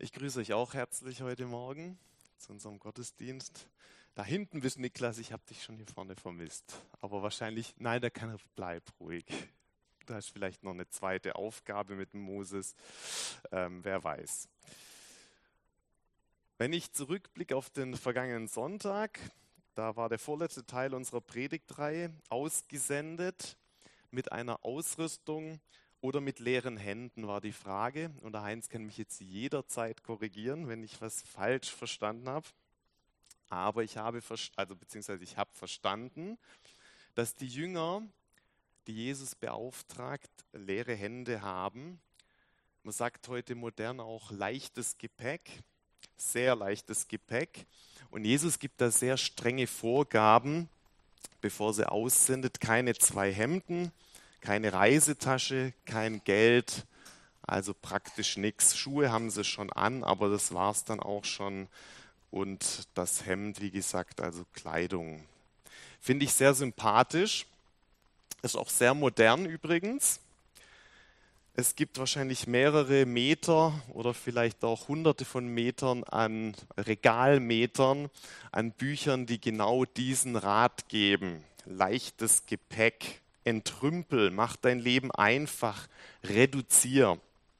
Ich grüße euch auch herzlich heute Morgen zu unserem Gottesdienst. Da hinten bist Niklas, ich habe dich schon hier vorne vermisst. Aber wahrscheinlich, nein, bleib ruhig. Du hast vielleicht noch eine zweite Aufgabe mit dem Moses, wer weiß. Wenn ich zurückblicke auf den vergangenen Sonntag, da war der vorletzte Teil unserer Predigtreihe ausgesendet mit einer Ausrüstung oder mit leeren Händen war die Frage. Und der Heinz kann mich jetzt jederzeit korrigieren, wenn ich was falsch verstanden habe. Aber ich habe verstanden, dass die Jünger, die Jesus beauftragt, leere Hände haben. Man sagt heute modern auch leichtes Gepäck, sehr leichtes Gepäck. Und Jesus gibt da sehr strenge Vorgaben, bevor sie aussendet. Keine 2 Hemden, keine Reisetasche, kein Geld, also praktisch nichts. Schuhe haben sie schon an, aber das war es dann auch schon. Und das Hemd, wie gesagt, also Kleidung. Finde ich sehr sympathisch. Ist auch sehr modern übrigens. Es gibt wahrscheinlich mehrere Meter oder vielleicht auch hunderte von Metern an Regalmetern, an Büchern, die genau diesen Rat geben. Leichtes Gepäck, entrümpel, mach dein Leben einfach, reduzier.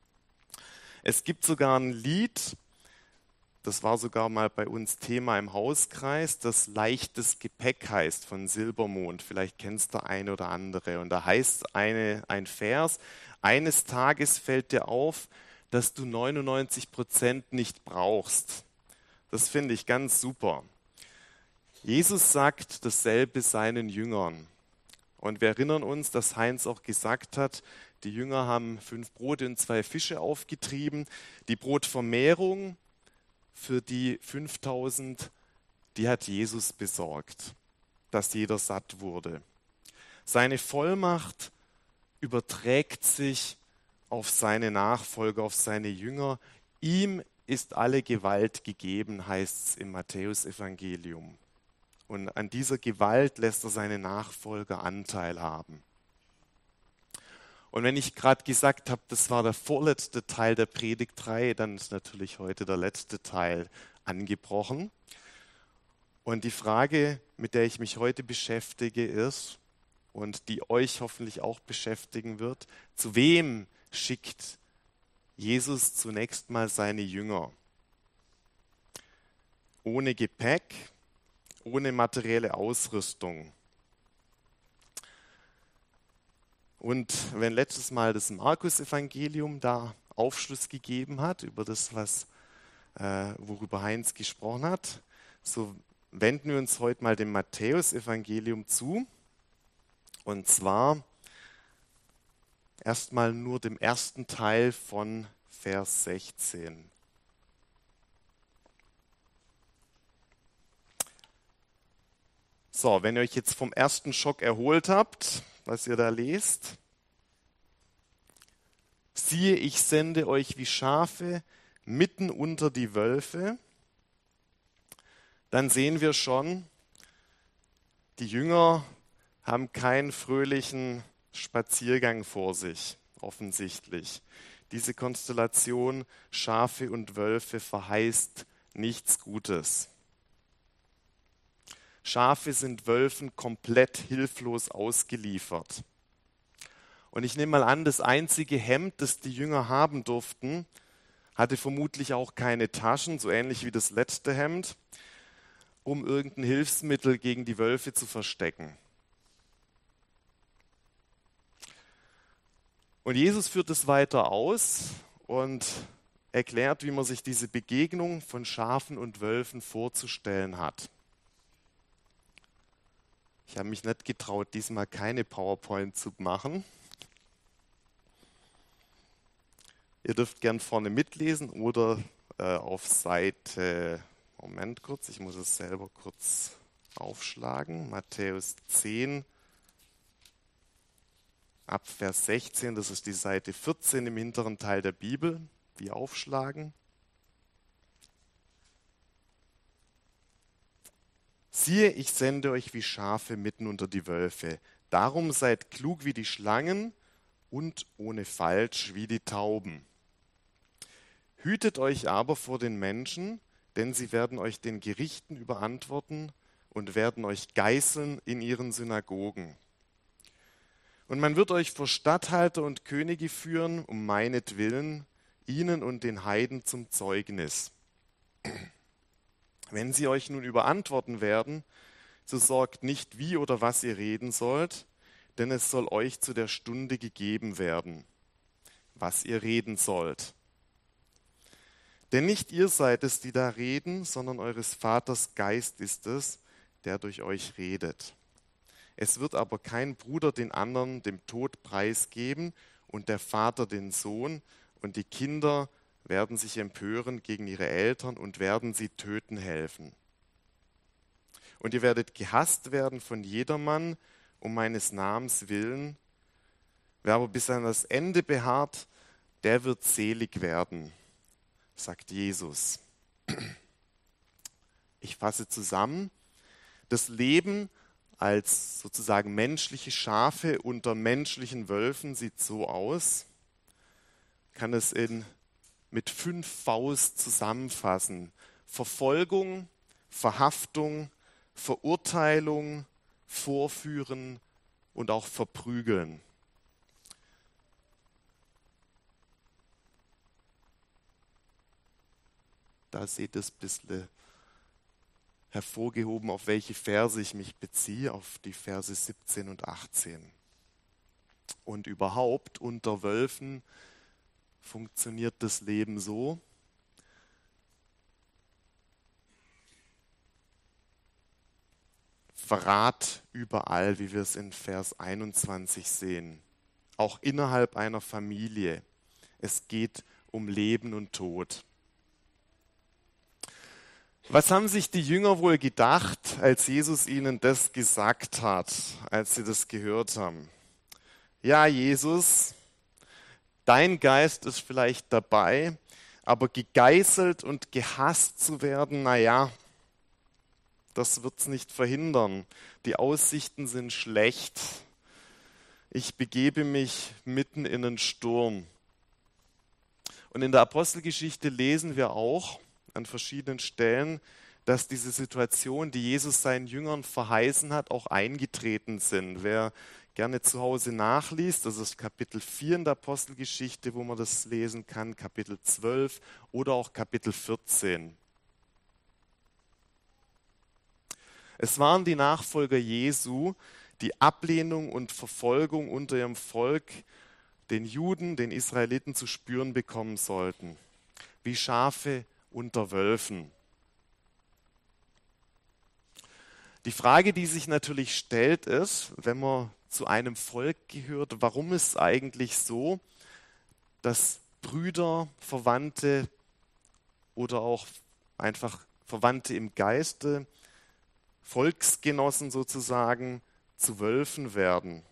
Es gibt sogar ein Lied, das war sogar mal bei uns Thema im Hauskreis, das leichtes Gepäck heißt von Silbermond. Vielleicht kennst du eine oder andere. Und da heißt ein Vers, eines Tages fällt dir auf, dass du 99% nicht brauchst. Das finde ich ganz super. Jesus sagt dasselbe seinen Jüngern. Und wir erinnern uns, dass Heinz auch gesagt hat, die Jünger haben 5 Brote und 2 Fische aufgetrieben. Die Brotvermehrung für die 5000, die hat Jesus besorgt, dass jeder satt wurde. Seine Vollmacht überträgt sich auf seine Nachfolger, auf seine Jünger. Ihm ist alle Gewalt gegeben, heißt es im Matthäusevangelium. Und an dieser Gewalt lässt er seine Nachfolger Anteil haben. Und wenn ich gerade gesagt habe, das war der vorletzte Teil der Predigtreihe, dann ist natürlich heute der letzte Teil angebrochen. Und die Frage, mit der ich mich heute beschäftige, ist, und die euch hoffentlich auch beschäftigen wird, zu wem schickt Jesus zunächst mal seine Jünger? Ohne Gepäck, ohne materielle Ausrüstung. Und wenn letztes Mal das Markus-Evangelium da Aufschluss gegeben hat über das, worüber Heinz gesprochen hat, so wenden wir uns heute mal dem Matthäus-Evangelium zu. Und zwar erstmal nur dem ersten Teil von Vers 16. So, wenn ihr euch jetzt vom ersten Schock erholt habt, was ihr da lest. Siehe, ich sende euch wie Schafe mitten unter die Wölfe. Dann sehen wir schon, die Jünger haben keinen fröhlichen Spaziergang vor sich, offensichtlich. Diese Konstellation Schafe und Wölfe verheißt nichts Gutes. Schafe sind Wölfen komplett hilflos ausgeliefert. Und ich nehme mal an, das einzige Hemd, das die Jünger haben durften, hatte vermutlich auch keine Taschen, so ähnlich wie das letzte Hemd, um irgendein Hilfsmittel gegen die Wölfe zu verstecken. Und Jesus führt es weiter aus und erklärt, wie man sich diese Begegnung von Schafen und Wölfen vorzustellen hat. Ich habe mich nicht getraut, diesmal keine PowerPoint zu machen. Ihr dürft gern vorne mitlesen oder auf Seite, Moment kurz, ich muss es selber kurz aufschlagen, Matthäus 10, ab Vers 16, das ist die Seite 14 im hinteren Teil der Bibel, wie aufschlagen. Siehe, ich sende euch wie Schafe mitten unter die Wölfe. Darum seid klug wie die Schlangen und ohne Falsch wie die Tauben. Hütet euch aber vor den Menschen, denn sie werden euch den Gerichten überantworten und werden euch geißeln in ihren Synagogen. Und man wird euch vor Statthalter und Könige führen, um meinetwillen, ihnen und den Heiden zum Zeugnis. Wenn sie euch nun überantworten werden, so sorgt nicht, wie oder was ihr reden sollt, denn es soll euch zu der Stunde gegeben werden, was ihr reden sollt. Denn nicht ihr seid es, die da reden, sondern eures Vaters Geist ist es, der durch euch redet. Es wird aber kein Bruder den anderen dem Tod preisgeben und der Vater den Sohn, und die Kinder werden sich empören gegen ihre Eltern und werden sie töten helfen. Und ihr werdet gehasst werden von jedermann um meines Namens willen. Wer aber bis an das Ende beharrt, der wird selig werden, sagt Jesus. Ich fasse zusammen, das Leben als sozusagen menschliche Schafe unter menschlichen Wölfen sieht so aus, kann es mit 5 Vs zusammenfassen. Verfolgung, Verhaftung, Verurteilung, Vorführen und auch Verprügeln. Da seht ihr es ein bisschen hervorgehoben, auf welche Verse ich mich beziehe, auf die Verse 17 und 18. Und überhaupt unter Wölfen funktioniert das Leben so, Verrat überall, wie wir es in Vers 21 sehen. Auch innerhalb einer Familie. Es geht um Leben und Tod. Was haben sich die Jünger wohl gedacht, als Jesus ihnen das gesagt hat, als sie das gehört haben? Ja, Jesus, dein Geist ist vielleicht dabei, aber gegeißelt und gehasst zu werden, naja, das wird es nicht verhindern. Die Aussichten sind schlecht. Ich begebe mich mitten in einen Sturm. Und in der Apostelgeschichte lesen wir auch an verschiedenen Stellen, dass diese Situation, die Jesus seinen Jüngern verheißen hat, auch eingetreten sind. Wer gerne zu Hause nachliest, das ist Kapitel 4 in der Apostelgeschichte, wo man das lesen kann, Kapitel 12 oder auch Kapitel 14. Es waren die Nachfolger Jesu, die Ablehnung und Verfolgung unter ihrem Volk, den Juden, den Israeliten zu spüren bekommen sollten, wie Schafe unter Wölfen. Die Frage, die sich natürlich stellt, ist, wenn man zu einem Volk gehört, warum ist es eigentlich so, dass Brüder, Verwandte oder auch einfach Verwandte im Geiste, Volksgenossen sozusagen, zu Wölfen werden?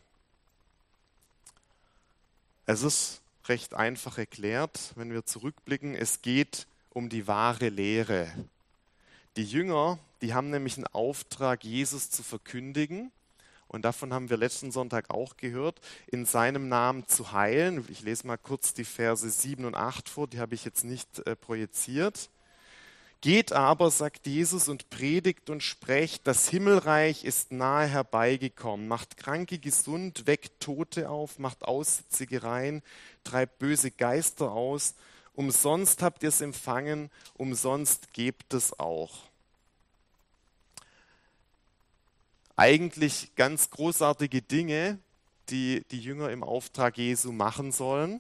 Es ist recht einfach erklärt, wenn wir zurückblicken. Es geht um die wahre Lehre. Die Jünger, die haben nämlich einen Auftrag, Jesus zu verkündigen. Und davon haben wir letzten Sonntag auch gehört, in seinem Namen zu heilen. Ich lese mal kurz die Verse 7 und 8 vor, die habe ich jetzt nicht projiziert. Geht aber, sagt Jesus, und predigt und sprecht, das Himmelreich ist nahe herbeigekommen. Macht Kranke gesund, weckt Tote auf, macht Aussätzige rein, treibt böse Geister aus. Umsonst habt ihr es empfangen, umsonst gebt es auch. Eigentlich ganz großartige Dinge, die die Jünger im Auftrag Jesu machen sollen.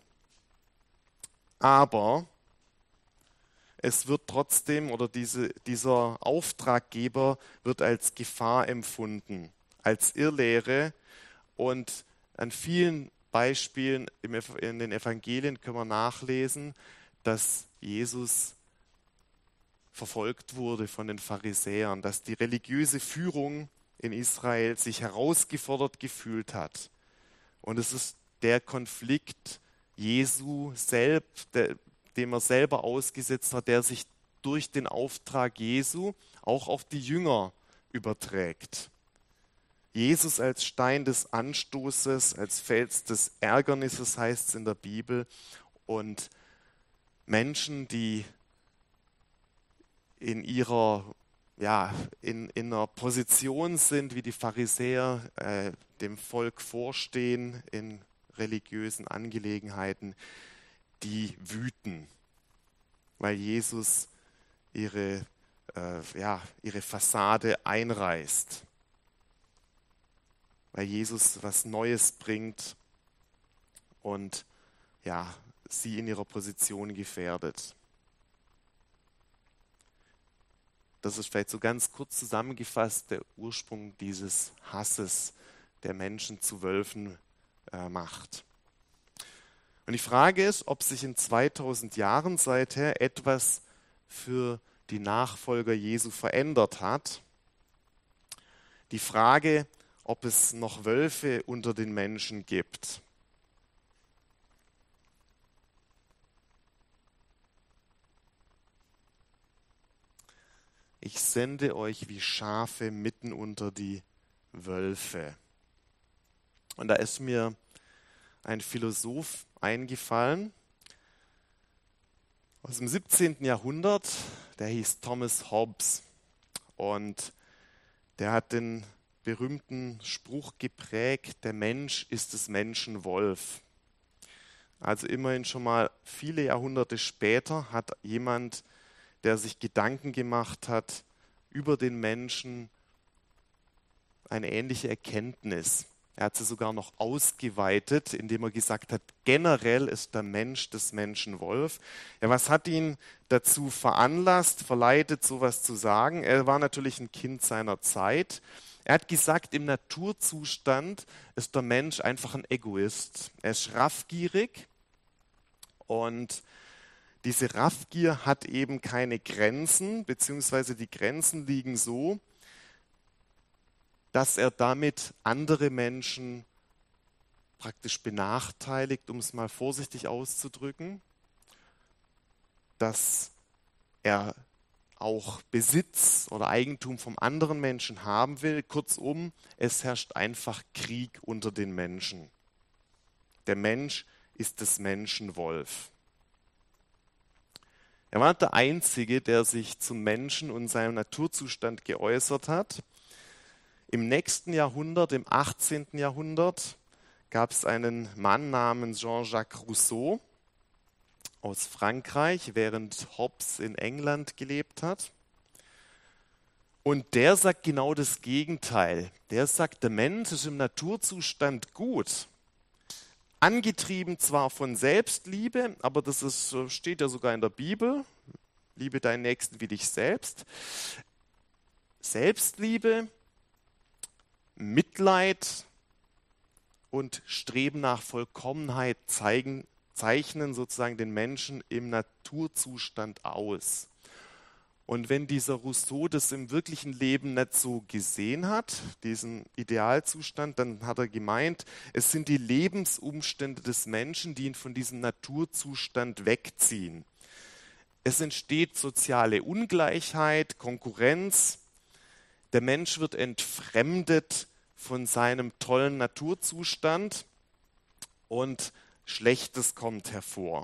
Aber es wird trotzdem, oder dieser Auftraggeber wird als Gefahr empfunden, als Irrlehre. Und an vielen Beispielen in den Evangelien können wir nachlesen, dass Jesus verfolgt wurde von den Pharisäern, dass die religiöse Führung in Israel sich herausgefordert gefühlt hat. Und es ist der Konflikt Jesu selbst, dem er selber ausgesetzt hat, der sich durch den Auftrag Jesu auch auf die Jünger überträgt. Jesus als Stein des Anstoßes, als Fels des Ärgernisses heißt es in der Bibel. Und Menschen, die in ihrer, ja, in einer Position sind, wie die Pharisäer, dem Volk vorstehen in religiösen Angelegenheiten, die wüten, weil Jesus ihre Fassade einreißt, weil Jesus was Neues bringt und ja, sie in ihrer Position gefährdet. Das ist vielleicht so ganz kurz zusammengefasst der Ursprung dieses Hasses, der Menschen zu Wölfen macht. Und die Frage ist, ob sich in 2000 Jahren seither etwas für die Nachfolger Jesu verändert hat. Die Frage, ob es noch Wölfe unter den Menschen gibt. Ich sende euch wie Schafe mitten unter die Wölfe. Und da ist mir ein Philosoph eingefallen aus dem 17. Jahrhundert, der hieß Thomas Hobbes. Und der hat den berühmten Spruch geprägt, der Mensch ist des Menschen Wolf. Also immerhin schon mal viele Jahrhunderte später hat jemand, der sich Gedanken gemacht hat über den Menschen, eine ähnliche Erkenntnis. Er hat sie sogar noch ausgeweitet, indem er gesagt hat, generell ist der Mensch des Menschen Wolf. Ja, was hat ihn dazu veranlasst, verleitet, sowas zu sagen? Er war natürlich ein Kind seiner Zeit. Er hat gesagt, im Naturzustand ist der Mensch einfach ein Egoist. Er ist raffgierig und diese Raffgier hat eben keine Grenzen, beziehungsweise die Grenzen liegen so, dass er damit andere Menschen praktisch benachteiligt, um es mal vorsichtig auszudrücken, dass er auch Besitz oder Eigentum vom anderen Menschen haben will. Kurzum, es herrscht einfach Krieg unter den Menschen. Der Mensch ist des Menschen Wolf. Er war der Einzige, der sich zum Menschen und seinem Naturzustand geäußert hat. Im nächsten Jahrhundert, im 18. Jahrhundert, gab es einen Mann namens Jean-Jacques Rousseau aus Frankreich, während Hobbes in England gelebt hat. Und der sagt genau das Gegenteil. Der sagt, der Mensch ist im Naturzustand gut. Angetrieben zwar von Selbstliebe, aber steht ja sogar in der Bibel, liebe deinen Nächsten wie dich selbst. Selbstliebe, Mitleid und Streben nach Vollkommenheit zeichnen sozusagen den Menschen im Naturzustand aus. Und wenn dieser Rousseau das im wirklichen Leben nicht so gesehen hat, diesen Idealzustand, dann hat er gemeint, es sind die Lebensumstände des Menschen, die ihn von diesem Naturzustand wegziehen. Es entsteht soziale Ungleichheit, Konkurrenz. Der Mensch wird entfremdet von seinem tollen Naturzustand und Schlechtes kommt hervor.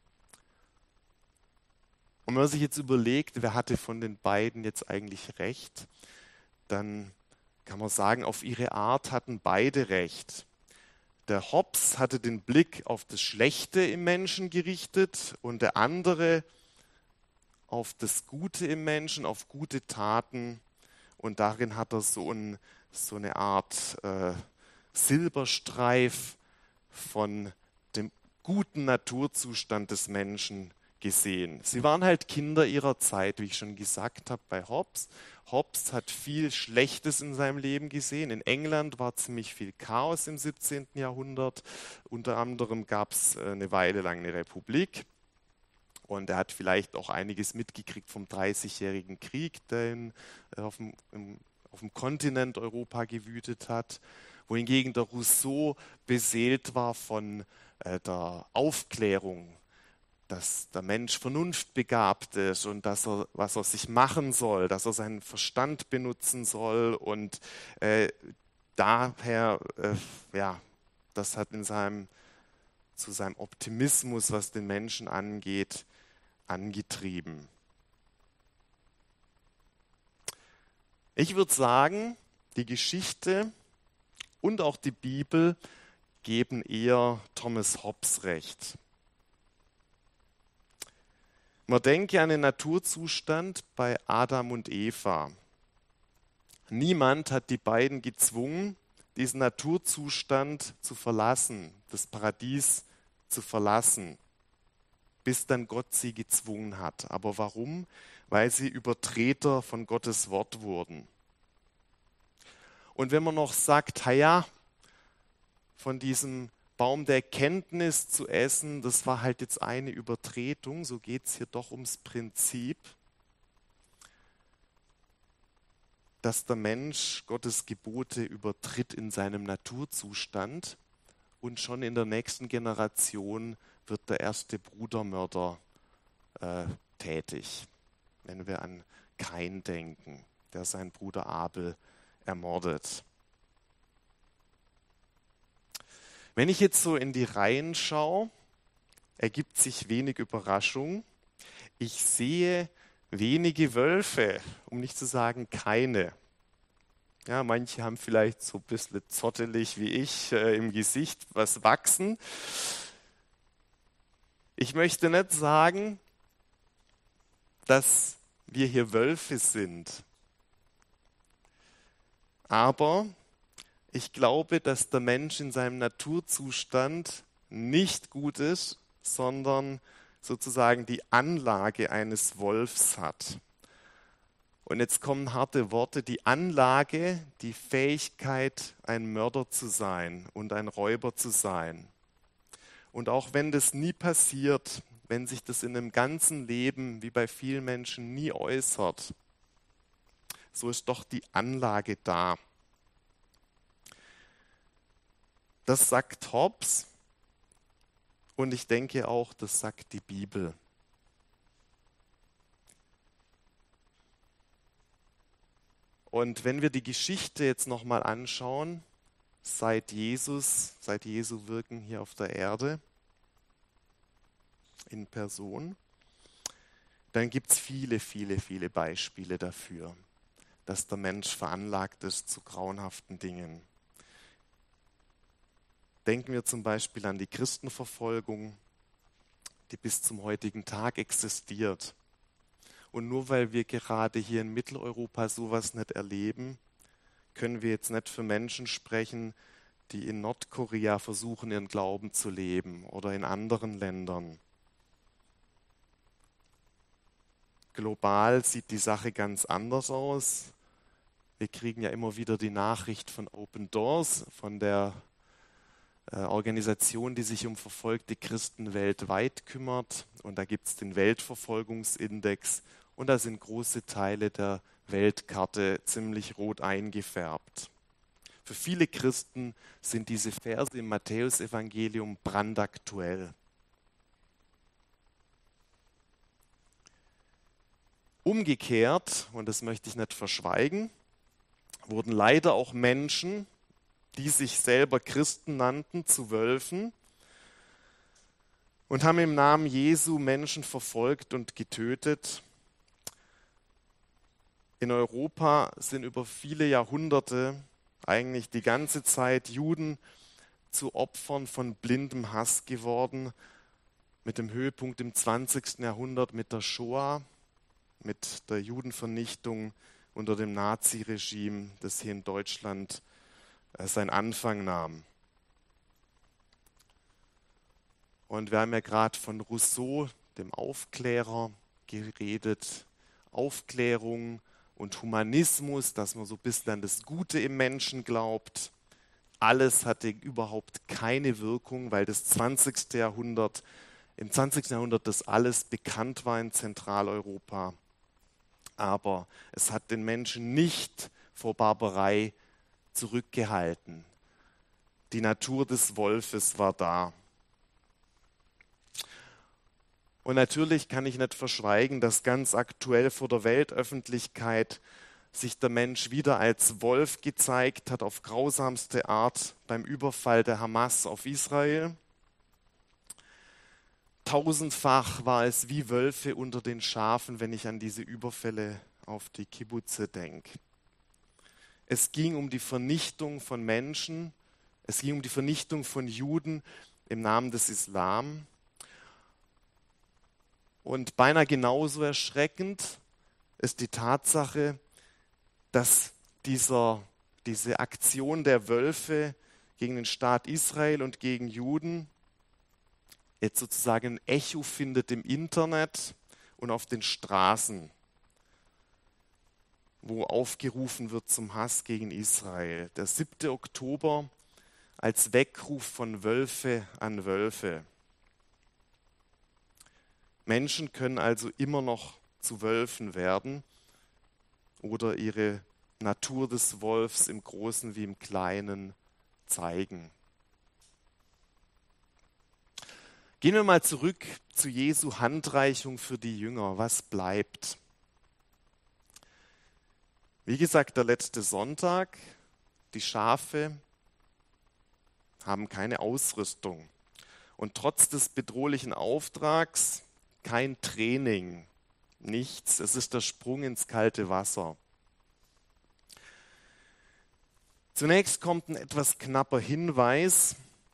Und wenn man sich jetzt überlegt, wer hatte von den beiden jetzt eigentlich recht, dann kann man sagen, auf ihre Art hatten beide recht. Der Hobbes hatte den Blick auf das Schlechte im Menschen gerichtet und der andere auf das Gute im Menschen, auf gute Taten. Und darin hat er so eine Art Silberstreif von dem guten Naturzustand des Menschen gesehen. Sie waren halt Kinder ihrer Zeit, wie ich schon gesagt habe, bei Hobbes. Hobbes hat viel Schlechtes in seinem Leben gesehen. In England war ziemlich viel Chaos im 17. Jahrhundert. Unter anderem gab es eine Weile lang eine Republik. Und er hat vielleicht auch einiges mitgekriegt vom 30-jährigen Krieg, der auf dem Kontinent Europa gewütet hat. Wohingegen der Rousseau beseelt war von der Aufklärung, dass der Mensch vernunftbegabt ist und was er sich machen soll, dass er seinen Verstand benutzen soll und daher, das hat zu seinem Optimismus, was den Menschen angeht, angetrieben. Ich würde sagen, die Geschichte und auch die Bibel geben eher Thomas Hobbes recht. Man denke an den Naturzustand bei Adam und Eva. Niemand hat die beiden gezwungen, diesen Naturzustand zu verlassen, das Paradies zu verlassen, bis dann Gott sie gezwungen hat. Aber warum? Weil sie Übertreter von Gottes Wort wurden. Und wenn man noch sagt, ja, von diesem Baum der Erkenntnis zu essen, das war halt jetzt eine Übertretung, so geht es hier doch ums Prinzip, dass der Mensch Gottes Gebote übertritt in seinem Naturzustand und schon in der nächsten Generation wird der erste Brudermörder tätig. Wenn wir an Kain denken, der seinen Bruder Abel ermordet. Wenn ich jetzt so in die Reihen schaue, ergibt sich wenig Überraschung. Ich sehe wenige Wölfe, um nicht zu sagen keine. Ja, manche haben vielleicht so ein bisschen zottelig wie ich im Gesicht was wachsen. Ich möchte nicht sagen, dass wir hier Wölfe sind. Aber ich glaube, dass der Mensch in seinem Naturzustand nicht gut ist, sondern sozusagen die Anlage eines Wolfs hat. Und jetzt kommen harte Worte, die Anlage, die Fähigkeit, ein Mörder zu sein und ein Räuber zu sein. Und auch wenn das nie passiert, wenn sich das in einem ganzen Leben, wie bei vielen Menschen, nie äußert, so ist doch die Anlage da. Das sagt Hobbes und ich denke auch, das sagt die Bibel. Und wenn wir die Geschichte jetzt nochmal anschauen, seit Jesu Wirken hier auf der Erde in Person, dann gibt es viele, viele, viele Beispiele dafür, dass der Mensch veranlagt ist zu grauenhaften Dingen. Denken wir zum Beispiel an die Christenverfolgung, die bis zum heutigen Tag existiert. Und nur weil wir gerade hier in Mitteleuropa sowas nicht erleben, können wir jetzt nicht für Menschen sprechen, die in Nordkorea versuchen, ihren Glauben zu leben oder in anderen Ländern. Global sieht die Sache ganz anders aus. Wir kriegen ja immer wieder die Nachricht von Open Doors, von der Organisation, die sich um verfolgte Christen weltweit kümmert. Und da gibt es den Weltverfolgungsindex und da sind große Teile der Weltkarte ziemlich rot eingefärbt. Für viele Christen sind diese Verse im Matthäusevangelium brandaktuell. Umgekehrt, und das möchte ich nicht verschweigen, wurden leider auch Menschen, die sich selber Christen nannten, zu Wölfen und haben im Namen Jesu Menschen verfolgt und getötet. In Europa sind über viele Jahrhunderte, eigentlich die ganze Zeit, Juden zu Opfern von blindem Hass geworden, mit dem Höhepunkt im 20. Jahrhundert mit der Shoah, mit der Judenvernichtung unter dem Naziregime, das hier in Deutschland seinen Anfang nahm. Und wir haben ja gerade von Rousseau, dem Aufklärer, geredet. Aufklärung und Humanismus, dass man so ein bisschen an das Gute im Menschen glaubt. Alles hatte überhaupt keine Wirkung, weil im 20. Jahrhundert das alles bekannt war in Zentraleuropa. Aber es hat den Menschen nicht vor Barbarei zurückgehalten. Die Natur des Wolfes war da. Und natürlich kann ich nicht verschweigen, dass ganz aktuell vor der Weltöffentlichkeit sich der Mensch wieder als Wolf gezeigt hat, auf grausamste Art beim Überfall der Hamas auf Israel. tausendfach war es wie Wölfe unter den Schafen, wenn ich an diese Überfälle auf die Kibbutze denke. Es ging um die Vernichtung von Menschen, es ging um die Vernichtung von Juden im Namen des Islam. Und beinahe genauso erschreckend ist die Tatsache, dass diese Aktion der Wölfe gegen den Staat Israel und gegen Juden jetzt sozusagen ein Echo findet im Internet und auf den Straßen, wo aufgerufen wird zum Hass gegen Israel. Der 7. Oktober als Weckruf von Wölfe an Wölfe. Menschen können also immer noch zu Wölfen werden oder ihre Natur des Wolfs im Großen wie im Kleinen zeigen. Gehen wir mal zurück zu Jesu Handreichung für die Jünger. Was bleibt? Wie gesagt, der letzte Sonntag, die Schafe haben keine Ausrüstung. Und trotz des bedrohlichen Auftrags kein Training, nichts. Es ist der Sprung ins kalte Wasser. Zunächst kommt ein etwas knapper Hinweis,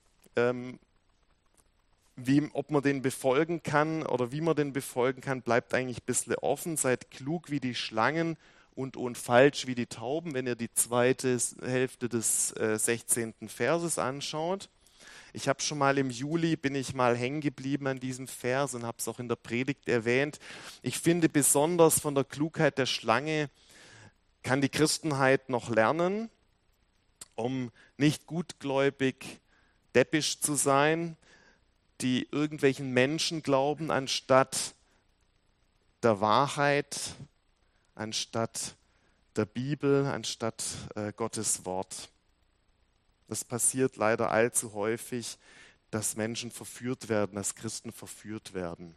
ob man den befolgen kann oder wie man den befolgen kann, bleibt eigentlich ein bisschen offen. Seid klug wie die Schlangen und falsch wie die Tauben, wenn ihr die zweite Hälfte des 16. Verses anschaut. Ich habe schon mal im Juli, bin ich mal hängen geblieben an diesem Vers und habe es auch in der Predigt erwähnt. Ich finde besonders von der Klugheit der Schlange kann die Christenheit noch lernen, um nicht gutgläubig deppisch zu sein, die irgendwelchen Menschen glauben, anstatt der Wahrheit, anstatt der Bibel, anstatt Gottes Wort. Das passiert leider allzu häufig, dass Menschen verführt werden, dass Christen verführt werden.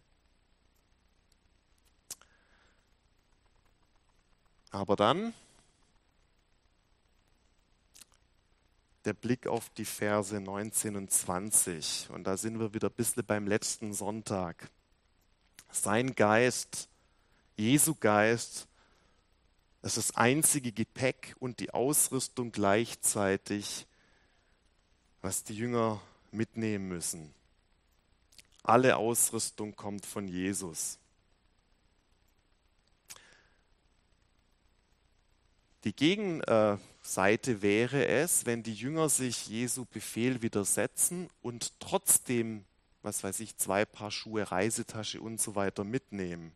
Aber dann der Blick auf die Verse 19 und 20. Und da sind wir wieder ein bisschen beim letzten Sonntag. Sein Geist, Jesu Geist, das ist das einzige Gepäck und die Ausrüstung gleichzeitig, was die Jünger mitnehmen müssen. Alle Ausrüstung kommt von Jesus. Die Gegenseite wäre es, wenn die Jünger sich Jesu Befehl widersetzen und trotzdem, 2 Paar Schuhe, Reisetasche und so weiter mitnehmen.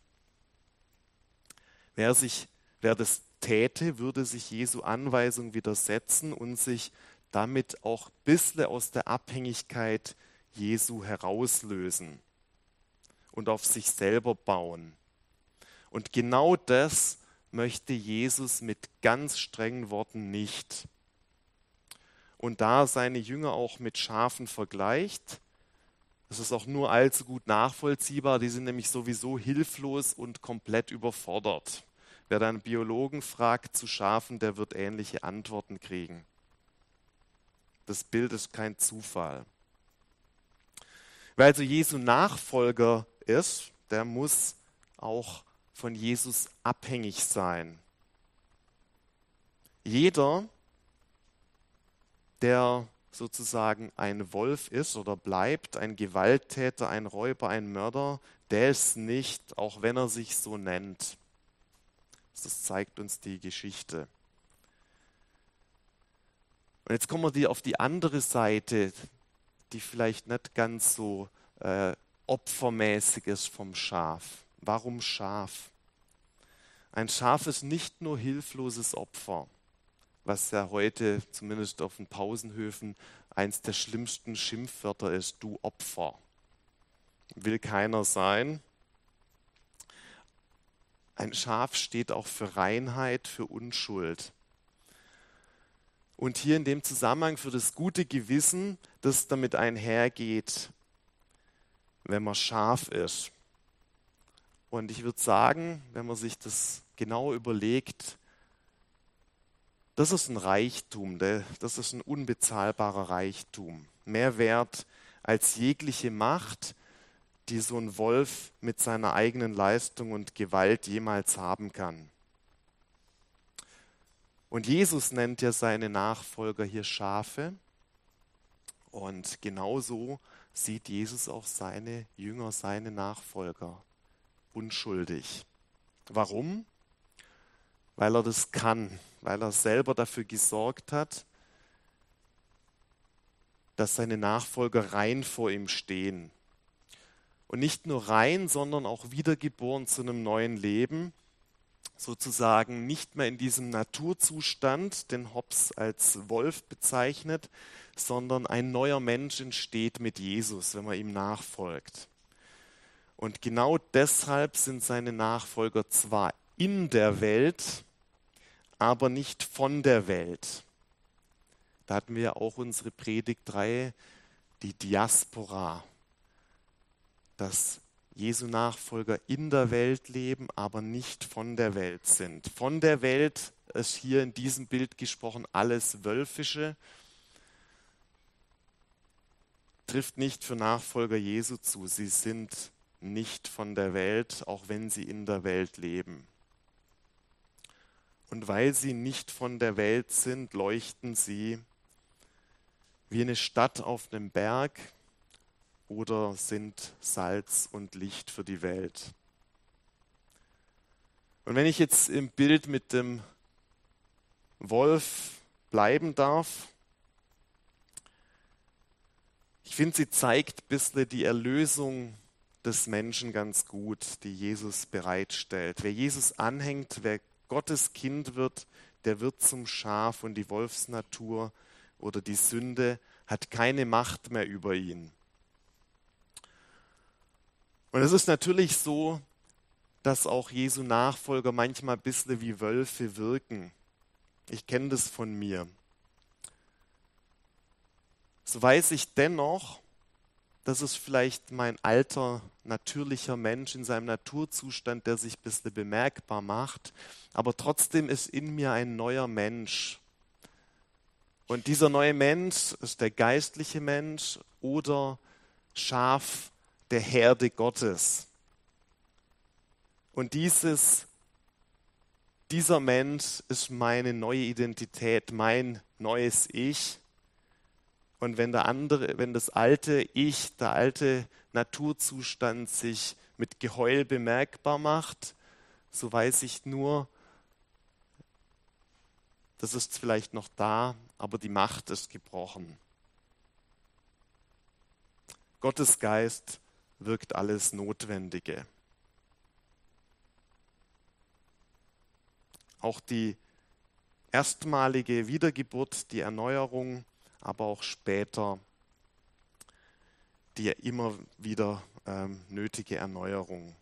Wer das täte, würde sich Jesu Anweisung widersetzen und sich damit auch ein bisschen aus der Abhängigkeit Jesu herauslösen und auf sich selber bauen. Und genau das möchte Jesus mit ganz strengen Worten nicht. Und da er seine Jünger auch mit Schafen vergleicht, das ist auch nur allzu gut nachvollziehbar, die sind nämlich sowieso hilflos und komplett überfordert. Wer dann einen Biologen fragt zu Schafen, der wird ähnliche Antworten kriegen. Das Bild ist kein Zufall. Wer also Jesu Nachfolger ist, der muss auch von Jesus abhängig sein. Jeder, der sozusagen ein Wolf ist oder bleibt, ein Gewalttäter, ein Räuber, ein Mörder, der ist nicht, auch wenn er sich so nennt. Das zeigt uns die Geschichte. Und jetzt kommen wir auf die andere Seite, die vielleicht nicht ganz so opfermäßig ist vom Schaf. Warum Schaf? Ein Schaf ist nicht nur hilfloses Opfer, was ja heute zumindest auf den Pausenhöfen eins der schlimmsten Schimpfwörter ist, du Opfer. Will keiner sein. Ein Schaf steht auch für Reinheit, für Unschuld. Und hier in dem Zusammenhang für das gute Gewissen, das damit einhergeht, wenn man scharf ist. Und ich würde sagen, wenn man sich das genau überlegt, das ist ein Reichtum, das ist ein unbezahlbarer Reichtum. Mehr wert als jegliche Macht, die so ein Wolf mit seiner eigenen Leistung und Gewalt jemals haben kann. Und Jesus nennt ja seine Nachfolger hier Schafe. Und genauso sieht Jesus auch seine Jünger, seine Nachfolger unschuldig. Warum? Weil er das kann, weil er selber dafür gesorgt hat, dass seine Nachfolger rein vor ihm stehen. Und nicht nur rein, sondern auch wiedergeboren zu einem neuen Leben, sozusagen nicht mehr in diesem Naturzustand, den Hobbes als Wolf bezeichnet, sondern ein neuer Mensch entsteht mit Jesus, wenn man ihm nachfolgt. Und genau deshalb sind seine Nachfolger zwar in der Welt, aber nicht von der Welt. Da hatten wir ja auch unsere Predigtreihe, die Diaspora, dass Jesu Nachfolger in der Welt leben, aber nicht von der Welt sind. Von der Welt ist hier in diesem Bild gesprochen alles Wölfische, trifft nicht für Nachfolger Jesu zu. Sie sind nicht von der Welt, auch wenn sie in der Welt leben. Und weil sie nicht von der Welt sind, leuchten sie wie eine Stadt auf einem Berg oder sind Salz und Licht für die Welt. Und wenn ich jetzt im Bild mit dem Wolf bleiben darf, ich finde, sie zeigt ein bisschen die Erlösung des Menschen ganz gut, die Jesus bereitstellt. Wer Jesus anhängt, wer Gottes Kind wird, der wird zum Schaf und die Wolfsnatur oder die Sünde hat keine Macht mehr über ihn. Und es ist natürlich so, dass auch Jesu Nachfolger manchmal ein bisschen wie Wölfe wirken. Ich kenne das von mir. So weiß ich dennoch, das ist vielleicht mein alter, natürlicher Mensch in seinem Naturzustand, der sich ein bisschen bemerkbar macht, aber trotzdem ist in mir ein neuer Mensch. Und dieser neue Mensch ist der geistliche Mensch oder Schaf der Herde Gottes. Und dieser Mensch ist meine neue Identität, mein neues Ich. Und wenn das alte Ich, der alte Naturzustand sich mit Geheul bemerkbar macht, so weiß ich nur, das ist vielleicht noch da, aber die Macht ist gebrochen. Gottes Geist wirkt alles Notwendige. Auch die erstmalige Wiedergeburt, die Erneuerung, aber auch später die immer wieder nötige Erneuerung.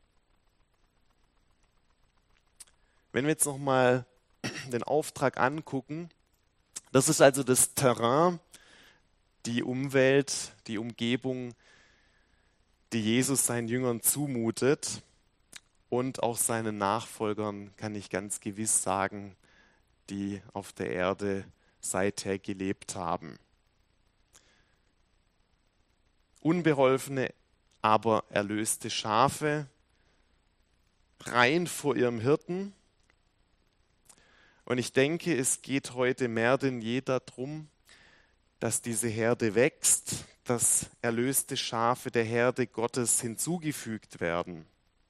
Wenn wir jetzt nochmal den Auftrag angucken, das ist also das Terrain, die Umwelt, die Umgebung, die Jesus seinen Jüngern zumutet und auch seinen Nachfolgern, kann ich ganz gewiss sagen, die auf der Erde seither gelebt haben. Unbeholfene, aber erlöste Schafe, rein vor ihrem Hirten. Und ich denke, es geht heute mehr denn je darum, dass diese Herde wächst, dass erlöste Schafe der Herde Gottes hinzugefügt werden.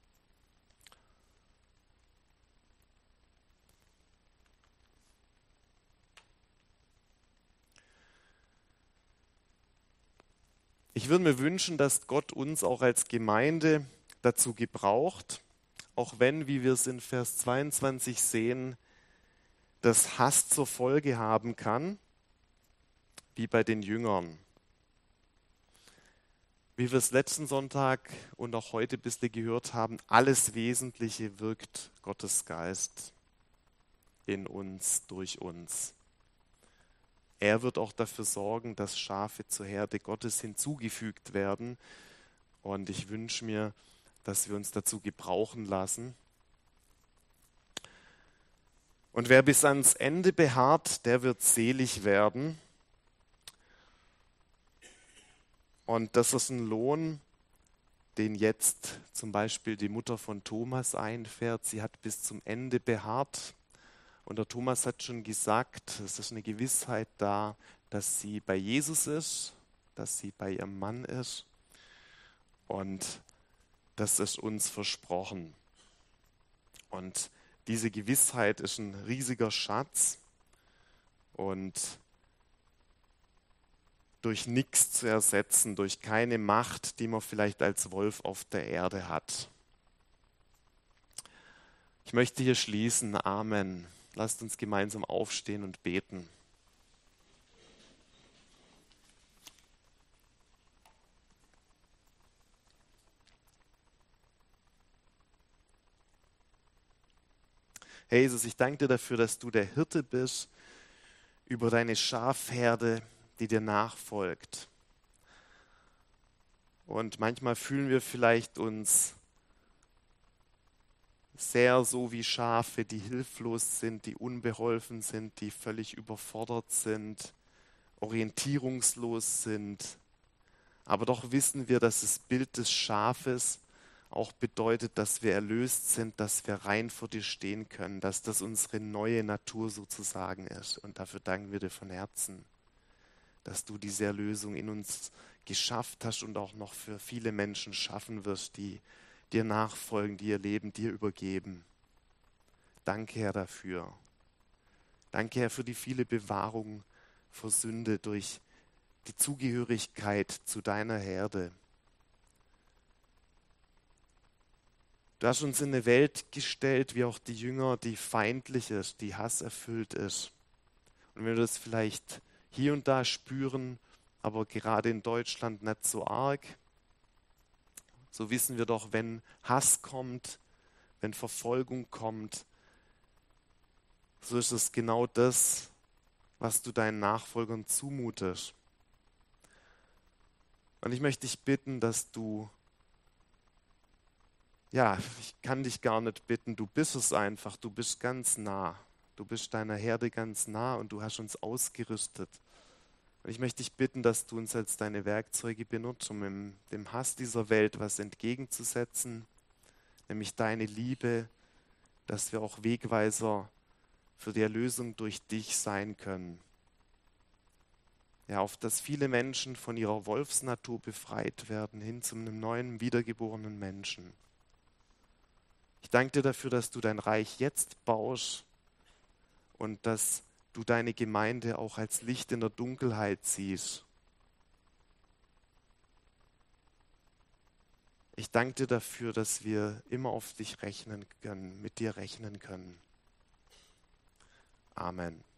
Ich würde mir wünschen, dass Gott uns auch als Gemeinde dazu gebraucht, auch wenn, wie wir es in Vers 22 sehen, das Hass zur Folge haben kann, wie bei den Jüngern. Wie wir es letzten Sonntag und auch heute ein bisschen gehört haben, alles Wesentliche wirkt Gottes Geist in uns, durch uns. Er wird auch dafür sorgen, dass Schafe zur Herde Gottes hinzugefügt werden. Und ich wünsche mir, dass wir uns dazu gebrauchen lassen. Und wer bis ans Ende beharrt, der wird selig werden. Und das ist ein Lohn, den jetzt zum Beispiel die Mutter von Thomas einfährt. Sie hat bis zum Ende beharrt. Und der Thomas hat schon gesagt, es ist eine Gewissheit da, dass sie bei Jesus ist, dass sie bei ihrem Mann ist. Und das ist uns versprochen. Und diese Gewissheit ist ein riesiger Schatz und durch nichts zu ersetzen, durch keine Macht, die man vielleicht als Wolf auf der Erde hat. Ich möchte hier schließen. Amen. Lasst uns gemeinsam aufstehen und beten. Herr Jesus, ich danke dir dafür, dass du der Hirte bist über deine Schafherde, die dir nachfolgt. Und manchmal fühlen wir vielleicht uns sehr so wie Schafe, die hilflos sind, die unbeholfen sind, die völlig überfordert sind, orientierungslos sind. Aber doch wissen wir, dass das Bild des Schafes auch bedeutet, dass wir erlöst sind, dass wir rein vor dir stehen können, dass das unsere neue Natur sozusagen ist. Und dafür danken wir dir von Herzen, dass du diese Erlösung in uns geschafft hast und auch noch für viele Menschen schaffen wirst, die dir nachfolgen, die ihr Leben dir übergeben. Danke, Herr, dafür. Danke, Herr, für die viele Bewahrung vor Sünde durch die Zugehörigkeit zu deiner Herde. Du hast uns in eine Welt gestellt, wie auch die Jünger, die feindlich ist, die hasserfüllt ist. Und wenn wir das vielleicht hier und da spüren, aber gerade in Deutschland nicht so arg, so wissen wir doch, wenn Hass kommt, wenn Verfolgung kommt, so ist es genau das, was du deinen Nachfolgern zumutest. Und ich möchte dich bitten, dass du, ich kann dich gar nicht bitten, du bist es einfach, du bist ganz nah. Du bist deiner Herde ganz nah und du hast uns ausgerüstet. Und ich möchte dich bitten, dass du uns als deine Werkzeuge benutzt, um dem Hass dieser Welt was entgegenzusetzen, nämlich deine Liebe, dass wir auch Wegweiser für die Erlösung durch dich sein können. Ja, auf dass viele Menschen von ihrer Wolfsnatur befreit werden, hin zu einem neuen, wiedergeborenen Menschen. Ich danke dir dafür, dass du dein Reich jetzt baust und dass du deine Gemeinde auch als Licht in der Dunkelheit siehst. Ich danke dir dafür, dass wir immer auf dich rechnen können, mit dir rechnen können. Amen.